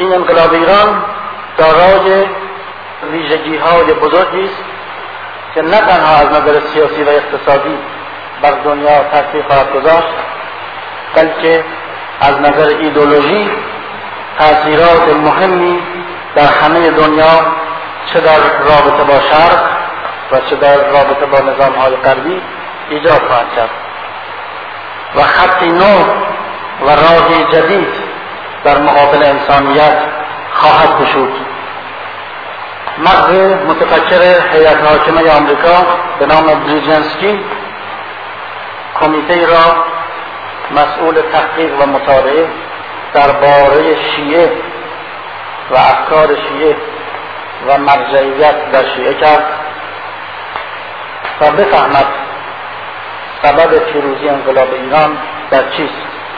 این انقلاب ایران دارای ویژگی‌های بزرگی است که نه تنها از نظر سیاسی و اقتصادی بر دنیا تاثیر خواهد گذاشت، بلکه از نظر ایدئولوژی تأثیرات مهمی در همه دنیا، چه در رابطه با شرق و چه در رابطه با نظام‌های غربی ایجاد خواهد کرد و خطی نو و راهی جدید در مقابل انسانیت خواهد گشود. مغز متفکر هیئت حاکمه آمریکا به نام بریجنسکی کمیته را مسئول تحقیق و مطالعه درباره شیعه و افکار شیعه و مرجعیت در شیعه کرد تا بفهمد سبب پیروزی انقلاب ایران در چیست.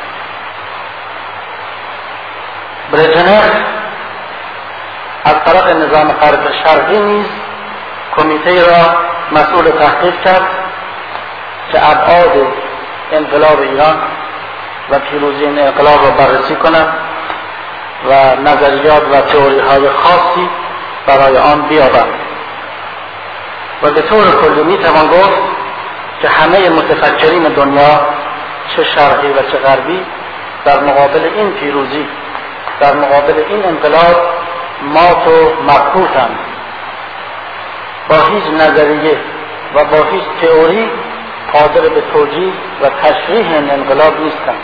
برژنف از طرف نظام غرب شرقی نیز کمیته را مسئول تحقیق کرد که ابعاد انقلاب ایران و پیروزی این انقلاب را بررسی کند و نظریات و تئوری‌های خاصی برای آن بیابد. و به طور کلی میتوان گفت که همه متفکرین دنیا، چه شرقی و چه غربی، در مقابل این پیروزی، در مقابل این انقلاب مات و مبهوتند. با هیچ نظریه و با هیچ تئوری قادر به توجیه و تشریح این انقلاب نیستند.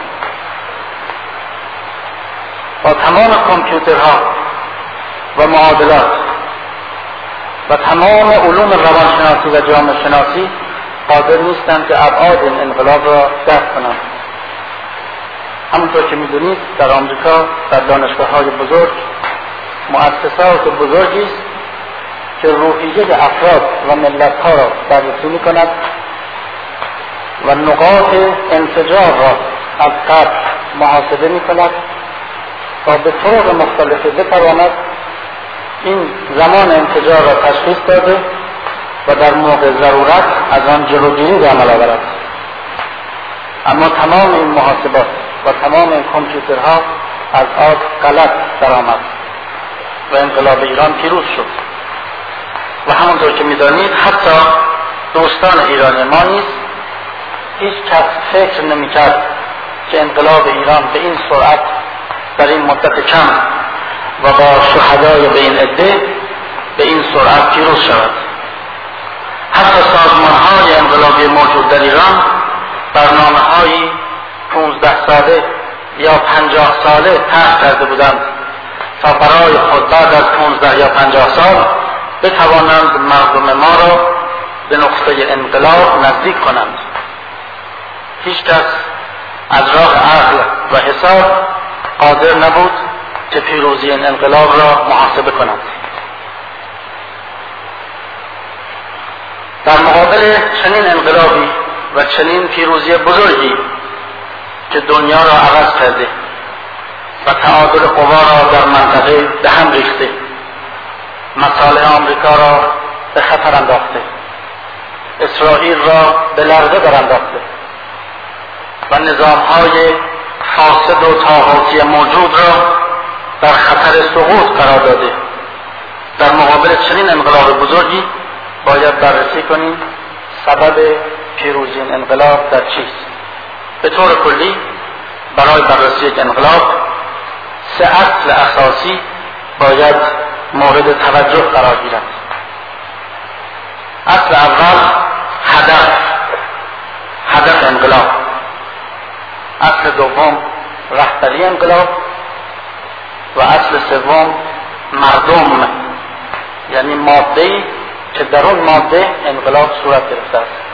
با تمام کامپیوترها و معادلات و تمام علوم روانشناسی و جامعه شناسی قادر نیستند که ابعاد این انقلاب را درک کنند. همونطور که میدونید در آمریکا در دانشگاه‌های بزرگ مؤسسات بزرگی است که روحیه افراد و ملت‌ها را بررسی می‌کند و نقاط انفجار را از قبل محاسبه می‌کند تا به طرق مختلفه بتواند این زمان انفجار را تشخیص داده و در موقع ضرورت از آن جلوگیری به عمل آورد. اما تمام این محاسبات و تمام این کامپیوترها از آب غلط درآمد و انقلاب ایران پیروز شد. و همونطور که می‌دانید حتی دوستان ایرانی ما نیز هیچ کس فکر نمی‌کرد که انقلاب ایران به این سرعت در این مدت کم و با شهدای به این عده به این سرعت پیروز شود. حتی سازمان‌های انقلابی موجود در ایران برنامه‌های 15 ساله یا 50 ساله طرح کرده بودند تا برای خود بعد از 15 یا 50 سال بتوانند مردم ما را به نقطه انقلاب نزدیک کنند. هیچ کس از راه عقل و حساب قادر نبود که پیروزی این انقلاب را محاسبه کند. در مقابل چنین انقلابی و چنین پیروزی بزرگی که دنیا را عوض کرده و تعادل قوا را در منطقه به هم ریخته، مصالح آمریکا را به خطر انداخته، اسرائیل را به لرزه در انداخته و نظام‌های فاسد و طاغوتی موجود را در خطر سقوط قرار داده، در مقابل چنین انقلاب بزرگی باید بررسی کنیم سبب پیروزی این انقلاب در چیست. به طور کلی برای بررسی یک انقلاب 3 اصل اساسی باید مورد توجه قرار گیرد. اصل اول هدف انقلاب، اصل دوم رهبری انقلاب و اصل سوم مردم، یعنی ماده‌ای که در اون ماده انقلاب صورت گرفته است.